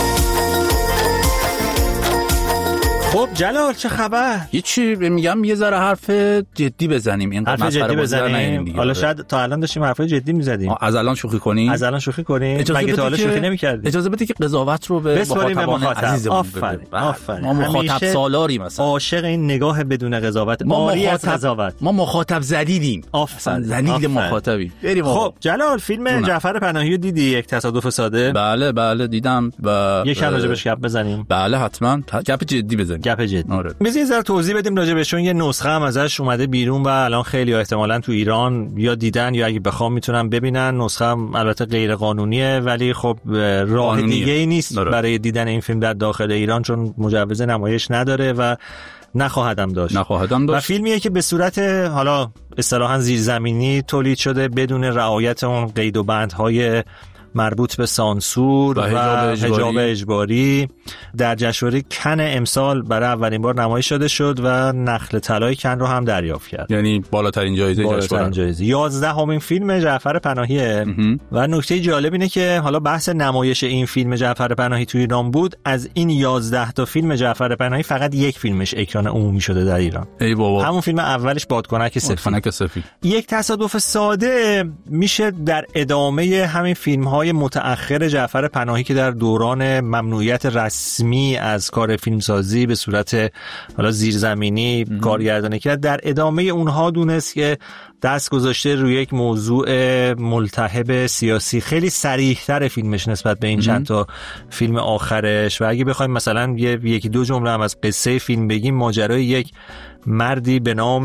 خب جلال چه خبر؟ هیچی، میگم یه ذره حرف جدی بزنیم. این حرف جدی بزنیم. حالا شاید تا الان داشتیم حرفای جدی میزدیم. از الان شوخی کنیم. مگه تا حالا شوخی نمی‌کردیم؟ اجازه بده که قضاوت رو به مخاطبان عزیزمون بگیم. ما مخاطب سالاریم مثلا. عاشق این نگاه بدون قضاوت، عاری از قضاوت. ما مخاطب ذلیلیم. اصلا ذلیل مخاطبی. بریم. خب جلال فیلم جعفر پناهی رو دیدی؟ یک تصادف ساده؟ بله دیدم. یکم راجبش گپ بزنیم. بله حتما. گپ جدی بزنیم. گپ جدی. بذار یه ذره توضیح بدیم راجع بهشون. یه نسخه هم ازش اومده بیرون و الان خیلی احتمالاً تو ایران یا دیدن یا اگه بخوام میتونن ببینن. نسخه هم البته غیر قانونیه ولی خب راه دیگه‌ای نیست برای دیدن این فیلم در داخل ایران چون مجوز نمایش نداره و نخواهدم داشت. و فیلمیه که به صورت حالا اصطلاحاً زیرزمینی تولید شده بدون رعایت اون قید و بندهای مربوط به سانسور و حجاب اجباری. در جشنواره کن امسال برای اولین بار نمایش داده شد و نخل طلای کن رو هم دریافت کرد، یعنی بالاترین جایزه جشنواره. 11مین فیلم جعفر پناهیه و نکته جالب اینه که حالا بحث نمایش این فیلم جعفر پناهی توی ایران بود، از این 11 تا فیلم جعفر پناهی فقط یک فیلمش اکران عمومی شده در ایران. ای بابا. همون فیلم اولش بادکنک سفید. یک تصادف ساده میشه در ادامه همین فیلم‌های متأخر جعفر پناهی که در دوران ممنوعیت رسمی از کار فیلمسازی به صورت حالا زیرزمینی کارگردانی کرد، در ادامه اونها دونست که دست گذاشته روی یک موضوع ملتهب سیاسی. خیلی صریح‌تر فیلمش نسبت به این چند تا فیلم آخرش و اگه بخوایم مثلا یکی دو جمله هم از قصه فیلم بگیم، ماجرای یک مردی به نام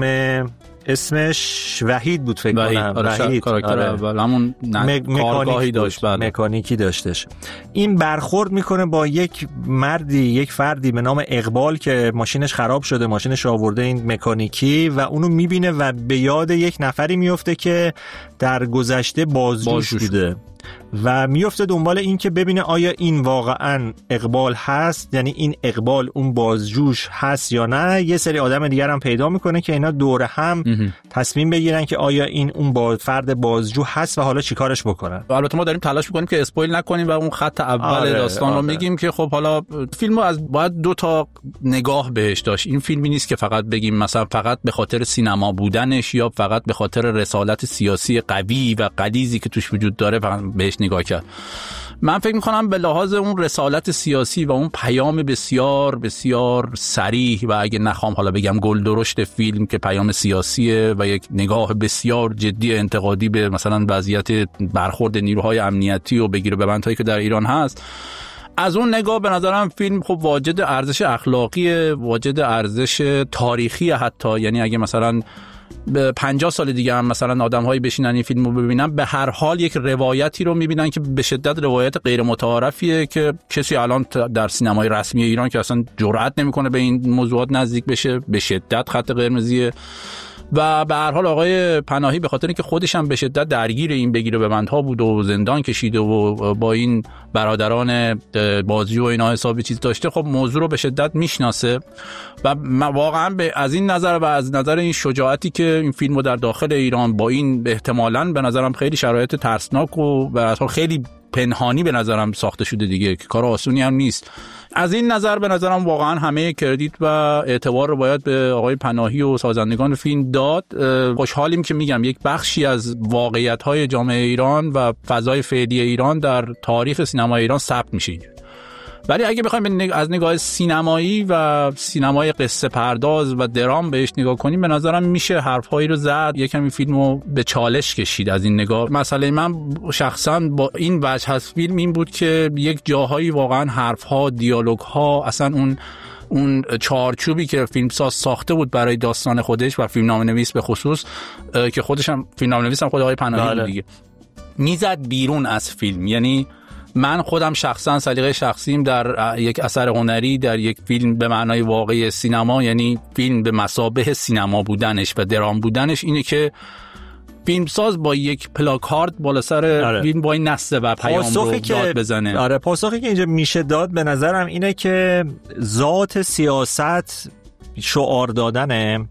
اسمش وحید بود فکر کنم. وحید کاراکتر اول همون کارگاهی داشت، مکانیکی داشتش. این برخورد میکنه با یک فردی به نام اقبال که ماشینش خراب شده، ماشینش آورده این مکانیکی و اونو میبینه و به یاد یک نفری میفته که در گذشته بازجوش بوده و میفته دنبال این که ببینه آیا این واقعا اقبال هست، یعنی این اقبال اون بازجوش هست یا نه. یه سری آدم دیگر هم پیدا میکنه که اینا دور هم تصمیم بگیرن که آیا این اون فرد بازجو هست و حالا چیکارش بکنن. البته ما داریم تلاش میکنیم که اسپویل نکنیم و اون خط اول داستان رو میگیم که خب حالا فیلمو از باید دو تا نگاه بهش داشت. این فیلمی نیست که فقط بگیم مثلا فقط به خاطر سینما بودنش یا فقط به خاطر رسالت سیاسی قوی و غلیظی که توش وجود داره بهش نگاه کرد. من فکر می‌کنم به لحاظ اون رسالت سیاسی و اون پیام بسیار بسیار صریح و اگه نخوام حالا بگم گل درشت فیلم که پیام سیاسیه و یک نگاه بسیار جدی انتقادی به مثلا وضعیت برخورد نیروهای امنیتی و بگیر و ببندهایی که در ایران هست، از اون نگاه به نظرم فیلم خب واجد ارزش اخلاقی، واجد ارزش تاریخی حتی. یعنی اگه مثلا به 50 سال دیگه هم مثلا آدم‌هایی بشینن این فیلمو ببینن، به هر حال یک روایتی رو می‌بینن که به شدت روایت غیر متعارفیه که کسی الان در سینمای رسمی ایران که اصلا جرئت نمی‌کنه به این موضوعات نزدیک بشه، به شدت خط قرمزیه. و به هر حال آقای پناهی به خاطر اینکه خودش هم به شدت درگیر این بگیر و ببندها بود و زندان کشیده و با این برادران بازجو و اینا حسابی چیز داشته، خب موضوع رو به شدت میشناسه و واقعا از این نظر و از نظر این شجاعتی که این فیلمو در داخل ایران با این احتمالاً به نظرم خیلی شرایط ترسناک و به هر حال خیلی پنهانی به نظرم ساخته شده دیگه، که کار آسونی هم نیست. از این نظر به نظرم واقعا همه کردیت و اعتبار رو باید به آقای پناهی و سازندگان فیلم داد. خوشحالیم که میگم یک بخشی از واقعیت‌های جامعه ایران و فضای فعلی ایران در تاریخ سینما ایران ثبت میشه. ولی اگه بخوایم از نگاه سینمایی و سینمای قصه پرداز و درام بهش نگاه کنیم، به نظرم میشه حرف‌هایی رو زد، یکمی فیلمو به چالش کشید از این نگاه. مسئله من شخصا با این وجه از فیلم این بود که یک جاهایی واقعا حرف‌ها، دیالوگ‌ها، اصلا اون چارچوبی که فیلمساز ساخته بود برای داستان خودش و فیلمنامه‌نویس به خصوص که خودش هم فیلمنامه‌نویس هم خود آقای پناهی بود دیگه، میزد بیرون از فیلم. یعنی من خودم شخصا سلیقه شخصیم در یک اثر هنری، در یک فیلم به معنای واقعی سینما، یعنی فیلم به مثابه سینما بودنش و درام بودنش اینه که فیلمساز با یک پلاکارد بالا سر فیلم با این نسته و پیام رو داد بزنه. آره، پاسخی که اینجا میشه داد به نظرم اینه که ذات سیاست شعار دادنه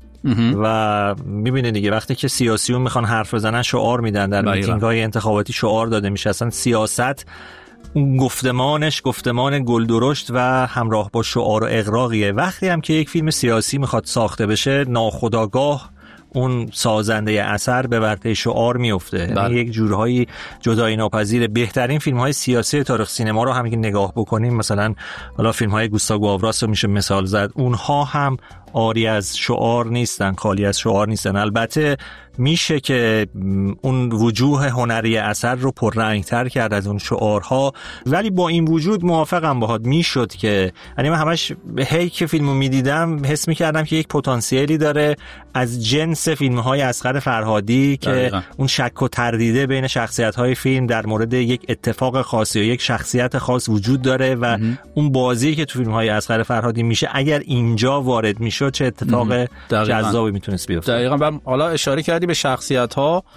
و میبینه دیگه وقتی که سیاسیون میخوان حرف بزنن شعار میدن، در میتینگ‌های انتخاباتی شعار داده میشه. اصلا سیاست اون گفتمان گلدرشت و همراه با شعار و اغراقیه. وقتی هم که یک فیلم سیاسی میخواد ساخته بشه، ناخودآگاه اون سازنده اثر به ورطه شعار میفته. یک جورهایی جدایی ناپذیر. بهترین فیلم‌های سیاسی تاریخ سینما رو هم که نگاه بکنیم، مثلا حالا فیلم‌های گوستاو آوراس رو میشه مثال زد، اونها هم آری از شعار نیستن، خالی از شعار نیستن. البته میشه که اون وجوه هنری اثر رو پررنگ‌تر کرد از اون شعارها، ولی با این وجود موافقم باهات. میشد که یعنی من همش هی که فیلمو میدیدم حس میکردم که یک پتانسیلی داره از جنس فیلم‌های اصغر فرهادی که اون شک و تردیده بین شخصیت‌های فیلم در مورد یک اتفاق خاصی یا یک شخصیت خاص وجود داره و اون بازی که تو فیلم‌های اصغر فرهادی میشه اگر اینجا وارد میشد چه اتفاق جذابی میتونست بیفته. دقیقاً. حالا اشاره کردی به شخصیت‌ها.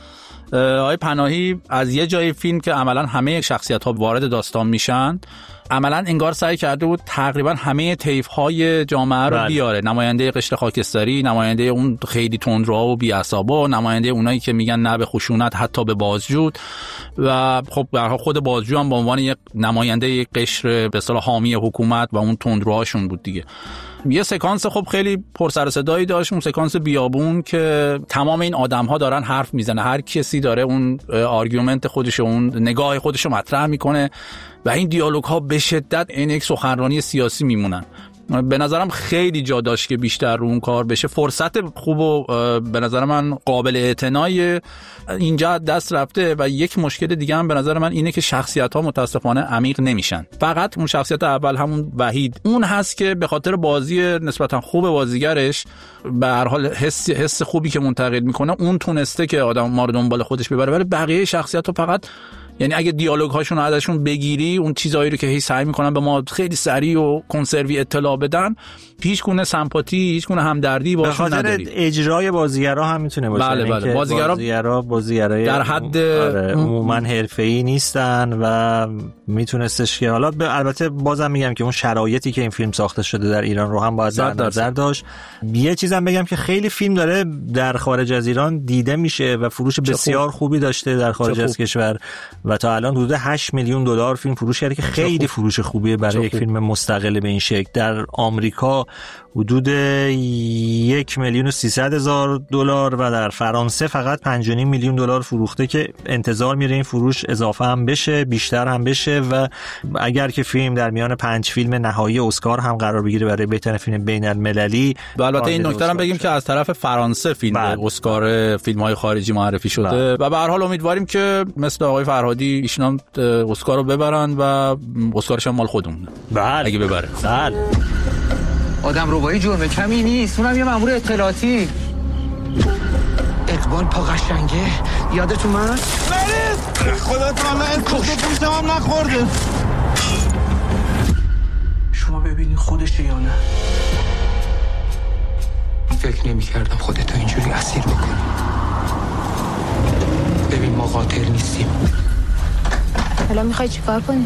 آقای پناهی از یه جای فیلم که عملا همه شخصیت‌ها وارد داستان میشن، عملا انگار سعی کرده بود تقریبا همه طیف‌های جامعه رو بیاره. نماینده قشر خاکستری، نماینده اون خیلی تندروها و بی‌عصابا، نماینده اونایی که میگن نه به خشونت حتی به بازجود، و خب به هر حال خود بازجو هم به عنوان یک نماینده قشر به اصطلاح حامی حکومت و اون تندروهاشون بود دیگه. یه سکانس خب خیلی پر سر و صدایی داشت، اون سکانس بیابون که تمام این آدم‌ها دارن حرف میزنه، هر کسی داره اون آرگومنت خودش، اون نگاه خودش رو مطرح میکنه و این دیالوگ‌ها به شدت این یک سخنرانی سیاسی میمونن. به نظرم خیلی جا داشت که بیشتر رو اون کار بشه. فرصت خوب و به نظر من قابل اعتنای اینجا دست رفته و یک مشکل دیگه هم به نظر من اینه که شخصیت‌ها متاسفانه عمیق نمیشن. فقط اون شخصیت اول همون وحید اون هست که به خاطر بازی نسبتا خوب بازیگرش به هر حال حس خوبی که منتقل میکنه اون تونسته که آدم ما رو دنبال خودش ببره، ولی بقیه شخصیت‌ها فقط یعنی اگه دیالوگ هاشون ازشون بگیری اون چیزایی رو که هی سعی میکنن به ما خیلی سریع و کنسروی اطلاع بدن، هیچ گونه سمپاتی، هیچ گونه همدردی باشون نداری. به خاطر اجرای بازیگرا هم میتونه باشه. بله بازیگرای در حد عموما حرفه‌ای نیستن و میتونستش که حالا البته بازم میگم که اون شرایطی که این فیلم ساخته شده در ایران رو هم باید در نظر داشت. یه چیزم بگم که خیلی فیلم داره در خارج از ایران دیده میشه و فروش بسیار خوبی داشته در خارج از کشور و تا الان حدود 8 میلیون دلار فیلم فروش کرده که خیلی فروش خوبیه برای یک فیلم مستقل به این شکل. در آمریکا حدود 1,300,000 دلار و در فرانسه فقط 5.5 میلیون دلار فروخته که انتظار میره این فروش اضافه هم بشه، بیشتر هم بشه و اگر که فیلم در میان 5 فیلم نهایی اسکار هم قرار بگیره برای بهترین فیلم بین المللی. و البته این نکته هم بگیم که از طرف فرانسه فیلم اسکار فیلم‌های خارجی معرفی شده و به هر حال امیدواریم که مثل آقای فرهادی ایشون اسکار رو ببرن و اسکارش هم مال خودمونه. اگه ببره. آدم ربایی جرم کمی نیست، اونم یه مأمور اطلاعاتی. اقبال پا قشنگه یادتون من؟ مریض خدا تعالی اسکوت پوشتم هم نخورده. شما ببینی خودشه یا نه؟ فکر نمی کردم خودتو اینجوری اسیر بکنی. ببین ما قاتل نیستیم. حالا میخوای چیکار کنی؟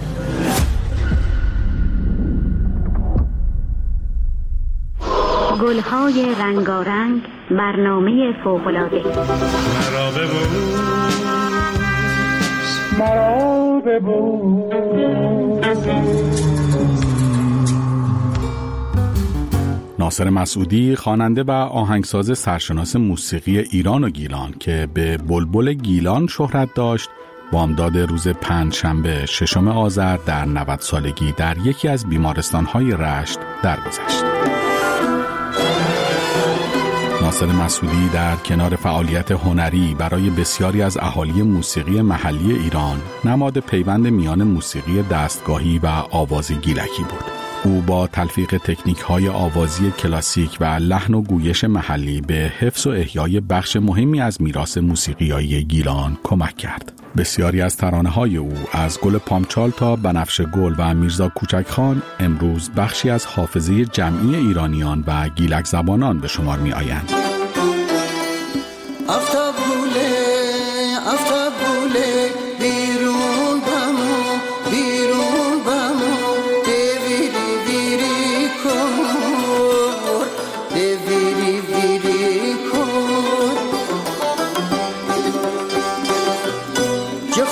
گلهای رنگارنگ، برنامه فوق‌العاده. مرا ببوس. ناصر مسعودی خواننده و آهنگساز سرشناس موسیقی ایران و گیلان که به بلبل گیلان شهرت داشت، بامداد روز پنجشنبه 6 آذر در 90 سالگی در یکی از بیمارستان‌های رشت درگذشت. ناصر مسعودی در کنار فعالیت هنری برای بسیاری از اهالی موسیقی محلی ایران نماد پیوند میان موسیقی دستگاهی و آواز گیلکی بود. او با تلفیق تکنیک‌های آوازی کلاسیک و لحن و گویش محلی به حفظ و احیای بخش مهمی از میراث موسیقیایی گیلان کمک کرد. بسیاری از ترانه‌های او از گل پامچال تا بنفشه گل و میرزا کوچک خان امروز بخشی از حافظه جمعی ایرانیان و گیلک زبانان به شمار می‌آیند. آفتاب گوله بیرون بمو دیویری کن دیویری کن چه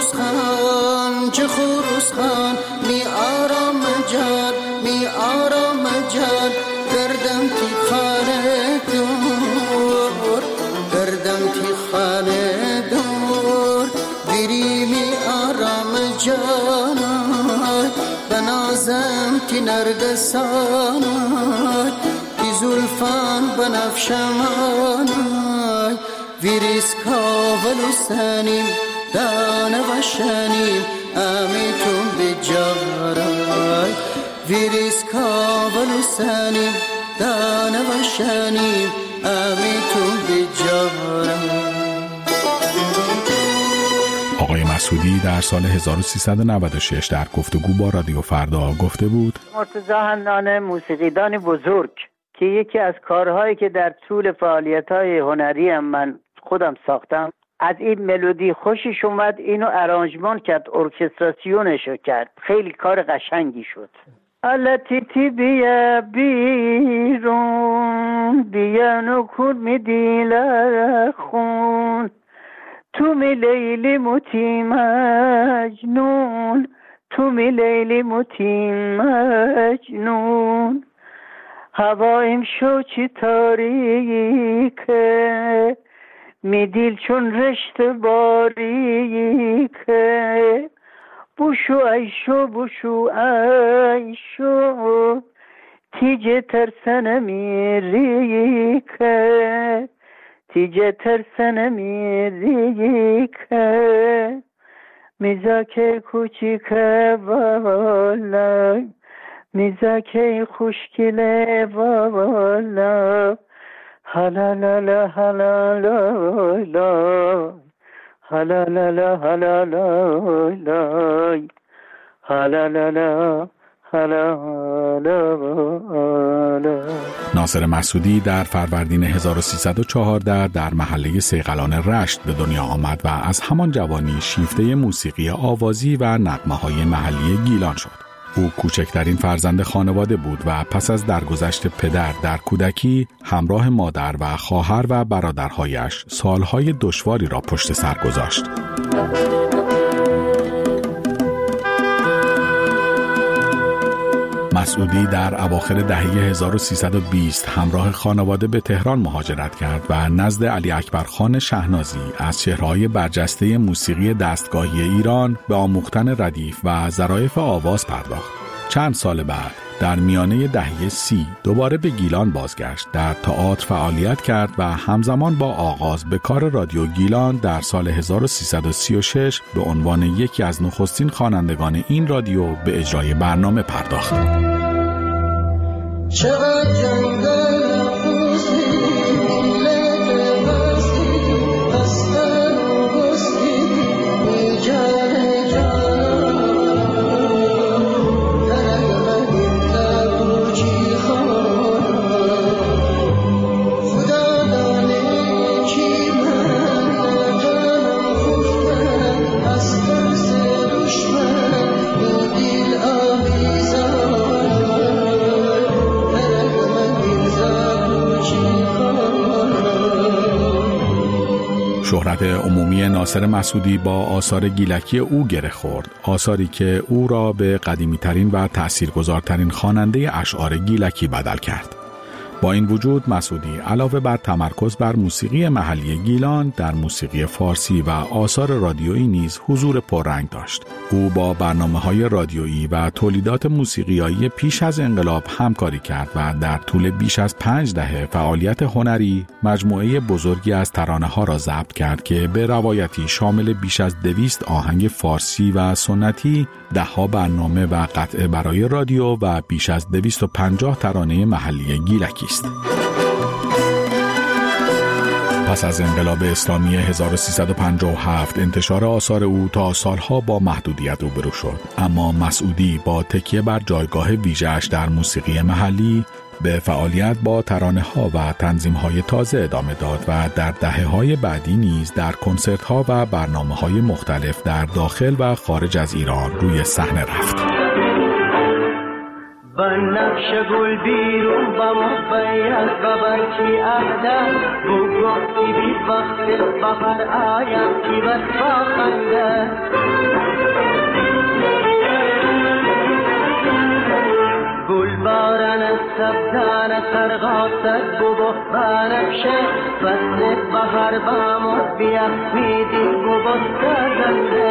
خروس خان می آرام جان گردم تی خانه دور بیری می آرام جانای بنازم تی نرگسانای تی زلفان بنفشمانای ویریس کاولو سنیم دانه و شنیم امیتون بجارای ویریس کاولو سنیم دانه و شنیم امیتون بجارای. آقای مسعودی در سال 1396 در گفتگو با رادیو فردا گفته بود: مرتضی حنان موسیقیدان بزرگ که یکی از کارهایی که در طول فعالیت‌های هنری من خودم ساختم از این ملودی خوشش اومد، اینو ارانجمان کرد، ارکستراسیونشو کرد، خیلی کار قشنگی شد. التیتی بیا بیرون بیا نکن می دیل خون تو می لیلی موتی مجنون تو می لیلی موتی مجنون هوایم شو چی تاریکه می دیل چون رشت باریکه بوشو ایشو بوشو ایشو تیجه ترسن میری که تیجه ترسن میری که میزاکه کوچیکه والا میزاکه خوشگله والا حلالا حلالا حلالا حلالا حلالا حلالا. ناصر مسعودی در فروردین 1314 در محله صیقلان رشت به دنیا آمد و از همان جوانی شیفته موسیقی آوازی و نغمه‌های محلی گیلان شد. او کوچکترین فرزند خانواده بود و پس از درگذشت پدر در کودکی همراه مادر و خواهر و برادرهایش سالهای دشواری را پشت سر گذاشت. مسعودی در اواخر دهه 1320 همراه خانواده به تهران مهاجرت کرد و نزد علی اکبر خان شهنازی از چهره‌های برجسته موسیقی دستگاهی ایران به آموختن ردیف و ظرایف آواز پرداخت. چند سال بعد در میانه دهه 30 دوباره به گیلان بازگشت، در تئاتر فعالیت کرد و همزمان با آغاز به کار رادیو گیلان در سال 1336 به عنوان یکی از نخستین خوانندگان این رادیو به اجرای برنامه پرداخت. شهرت عمومی ناصر مسعودی با آثار گیلکی او گره خورد، آثاری که او را به قدیمی‌ترین و تأثیرگذارترین خواننده اشعار گیلکی بدل کرد. با این وجود مسعودی علاوه بر تمرکز بر موسیقی محلی گیلان در موسیقی فارسی و آثار رادیویی نیز حضور پررنگ داشت. او با برنامه‌های رادیویی و تولیدات موسیقیایی پیش از انقلاب همکاری کرد و در طول بیش از 5 دهه فعالیت هنری مجموعه بزرگی از ترانه‌ها را ضبط کرد که به روایتی شامل بیش از 200 آهنگ فارسی و سنتی، 10 برنامه و قطعه برای رادیو و بیش از 250 ترانه محلی گیلکی است. پس از انقلاب اسلامی 1357 انتشار آثار او تا سالها با محدودیت روبرو شد، اما مسعودی با تکیه بر جایگاه ویژه‌اش در موسیقی محلی به فعالیت با ترانه‌ها و تنظیم‌های تازه ادامه داد و در دهه‌های بعدی نیز در کنسرت‌ها و برنامه‌های مختلف در داخل و خارج از ایران روی صحنه رفت. با نقش گل بیرون با محبیت و برچی اهدن بو گفتی بی وقت بخر آیم کی بس باخنده گل بارن سبزان سرغاست بو بنفشه فصل بخر با محبیت میدی بو بستازنده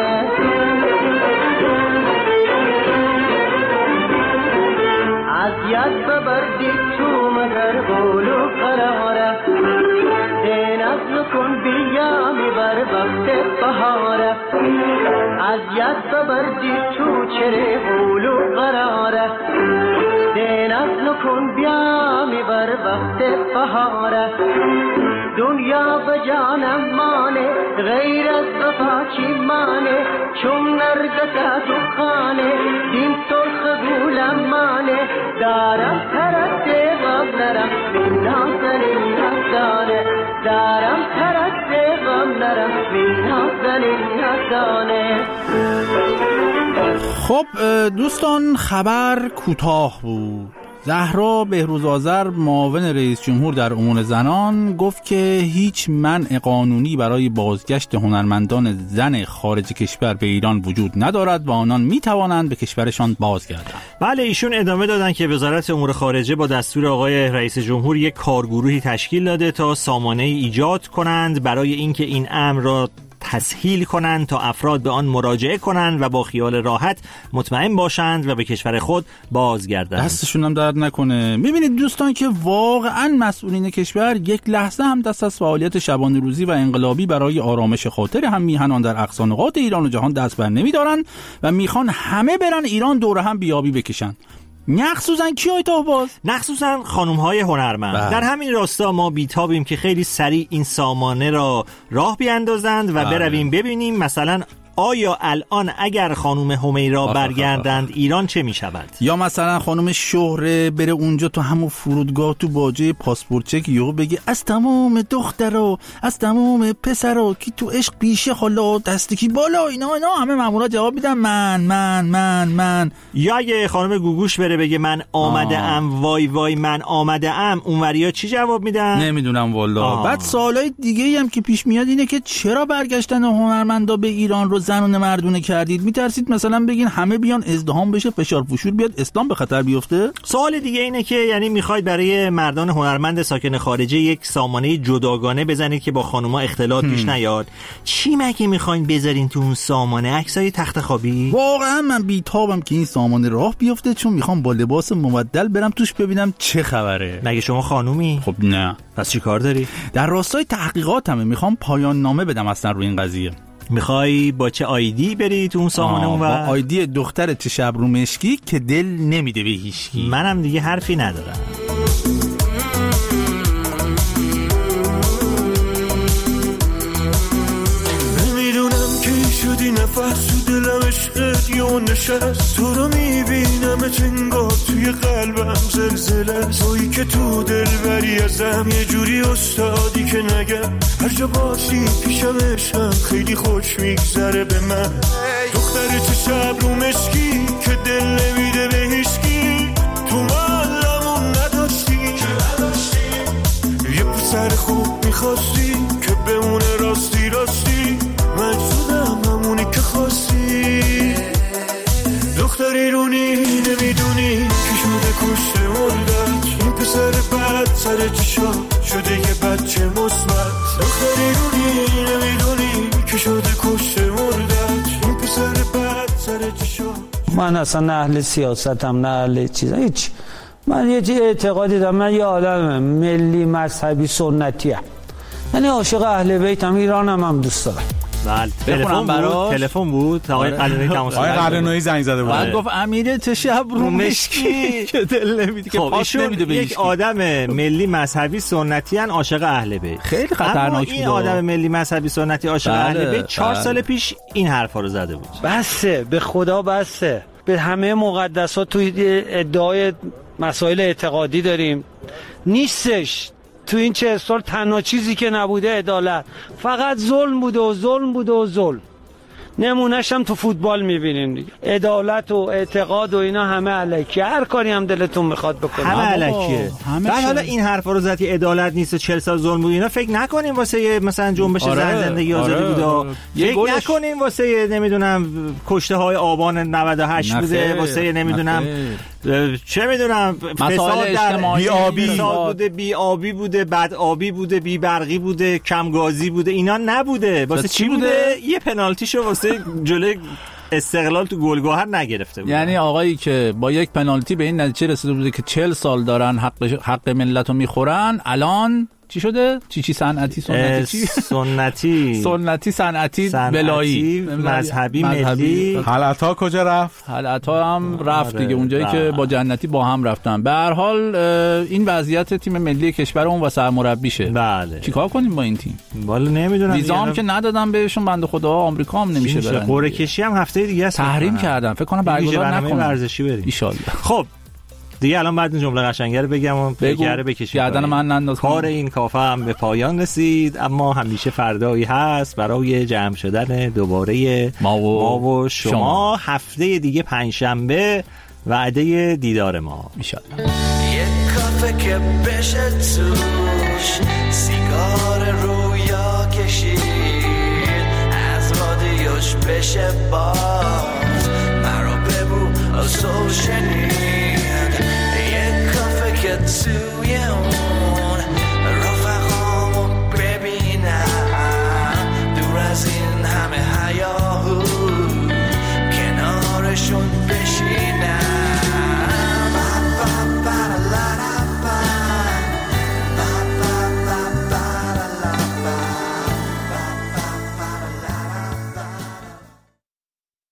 از یاد ببردی تو مگر بولو قراره دین از نکن بیا میبر وقت بهاره از یاد ببردی تو چره بولو قراره دین از نکن بیا میبر وقت بهاره دنیا بجانم مانه غیر از وفا چی مانه چون نرگس تو خانه دین سرخ گولم مانه دارم ترک غم نرم نازنین نفسانه دارم ترک غم طرف نازنین نزانه. خب دوستان خبر کوتاه بود. زهرا بهروز آذر معاون رئیس جمهور در امور زنان گفت که هیچ منع قانونی برای بازگشت هنرمندان زن خارج کشور به ایران وجود ندارد و آنان می توانند به کشورشان بازگردند. بله، ایشون ادامه دادن که وزارت امور خارجه با دستور آقای رئیس جمهور یک کارگروهی تشکیل داده تا سامانه ایجاد کنند برای اینکه این امر را تسهیل کنند تا افراد به آن مراجعه کنند و با خیال راحت مطمئن باشند و به کشور خود بازگردند. دستشون هم درد نکنه. میبینید دوستان که واقعا مسئولین کشور یک لحظه هم دست از فعالیت شبانه روزی و انقلابی برای آرامش خاطر هم میهنان در اقصا نقاط ایران و جهان دست بر نمیدارن و میخوان همه برن ایران دوره هم بیابی بکشن. نخصوصا کیای باز؟ نخصوصا خانم‌های هنرمند. در همین راستا ما بیتابیم که خیلی سریع این سامانه را راه بیاندازند و برویم ببینیم مثلا آیا الان اگر خانم همیرا برگردند ایران چه می شود؟ یا مثلا خانم شهره بره اونجا تو همون فرودگاه تو باجه پاسپورت چک یهو بگه از تمام دخترا از تمام پسرا کی تو عشق پیشه حالا دستکی بالا اینا همه مامورا جواب میدن من. یا اگه خانم گوگوش بره بگه من آمده ام وای من آمده ام، اونوریا چی جواب میدن؟ نمیدونم والا. بعد سوالای دیگه هم که پیش میاد اینه که چرا برگشتن هنرمندا به ایران رو زنونه مردونه کردید؟ میترسید مثلا بگین همه بیان ازدحام بشه فشار فشور بیاد اسلام به خطر بیفته؟ سوال دیگه اینه که یعنی میخواید برای مردان هنرمند ساکن خارجه یک سامانه جداگانه بزنید که با خانوما اختلاط پیش نیاد؟ چی مگه میخواین بذارین تو اون سامانه؟ عکسای تخت خوابی؟ واقعا من بیتابم که این سامانه راه بیفته، چون میخوام با لباس مبدل برم توش ببینم چه خبره. مگه شما خانومی؟ خب نه. پس چی کار داری؟ در راستای تحقیقاتمه، میخوام پایان نامه بدم اصلا روی این قضیه. میخوای با چه آیدی بری تو اون سامانه اون؟ با آیدی دختر چه شب رو مشکی که دل نمیده به هیچکی. منم دیگه حرفی ندارم. نمیدونم کی شدی نفس تو دلم عشقت یا نشست، تو رو میبینم انگار توی قلبم زلزله، تویی که تو دل بری ازم یه جوری استادی که نگم هر جا باشی پیشم عشقم خیلی خوش میگذره به من. دختر چه شب رو مشکی که دل نمیده به هیچکی، تو معلمون نداشتی یه پسر خوب میخواستی که بمونه راستی من شدم همونی که خواستی. دختری رونی نمیدونی که شده کشته مردت، این پسر بد سر چشا شده یه بچه مثبت. دختری رونی نمیدونی که شده کشته مردت، این پسر بد سر چشا. من اصلا نه اهل سیاستم نه اهل چیزا هیچ. من یه اعتقادی دارم، من یه آدم ملی مذهبی سنتی ام، یعنی عاشق اهل بیتم، ایرانم هم دوست دارم. تلفن بود آقای قلنویی تماس آقای قلنویی زنگ زده بود. بعد گفت امیره چه شب رو مشکی که دل نمیده که پاس نمیده به یک آدم ملی مذهبی سنتی ان عاشق اهل بیت. خیلی خطرناک بود. این آدم ملی مذهبی سنتی عاشق اهل بیت 4 سال پیش این حرفا رو زده بود. بسه به خدا بسه. به همه مقدسات توی ادعای مسائل اعتقادی داریم نیستش. تو این 40 سال تنها چیزی که نبوده عدالت، فقط ظلم بوده و ظلم. نمونهش هم تو فوتبال میبینیم دیگه. عدالت و اعتقاد و اینا همه الکی، هر کاری هم دلتون میخواد بکنید همه الکیه. بعد حالا این حرفا رو زدی عدالت نیست 40 سال ظلم بود اینا، فکر نکنیم واسه مثلا جنبش زن زندگی آزادی بوده، فکر نکنیم واسه نمیدونم کشته های آبان 98 بوده، واسه نمیدونم چه میدونم فساد در بی آبی بوده بد آبی بوده بی برقی بوده کم گازی بوده، اینا نبوده. واسه چی بوده؟ یه پنالتی شو واسه جلوی استقلال تو گلگهر نگرفته بود. یعنی آقایی که با یک پنالتی به این نتیجه رسیده بوده که 40 سال دارن حق ملت رو میخورن، الان چی شده؟ چی صنعتی سنتی صنعتی بلایی مذهبی ملی. حالتا کجا رفت؟ حالتا هم رفت دیگه، اونجایی که با جنتی با هم رفتن. به هر حال این وضعیت تیم ملی کشورمون و سرمربیشه. بله چیکار کنیم با این تیم؟ والا نمیدونم. ویزا هم که ندادن بهشون بنده خدا، آمریکا هم نمیشه برن. قرعه کشی هم هفته دیگه است تحریم کردن، فکر کنم برگزار نکنن. برنامه ورزشی بریم ان شاء الله. خب دیگه الان بعد این جمله قشنگه رو بگم و بگره بکشیم گردن من ننداز. کار این کافه هم به پایان رسید، اما همیشه فردایی هست برای جمع شدن دوباره ما و شما. هفته دیگه پنجشنبه وعده دیدار ما انشالله. یک کافه که بشه توش سیگار رویا کشید، از رادیوش بشه باز مرا ببو از شنید. یک کافه که توی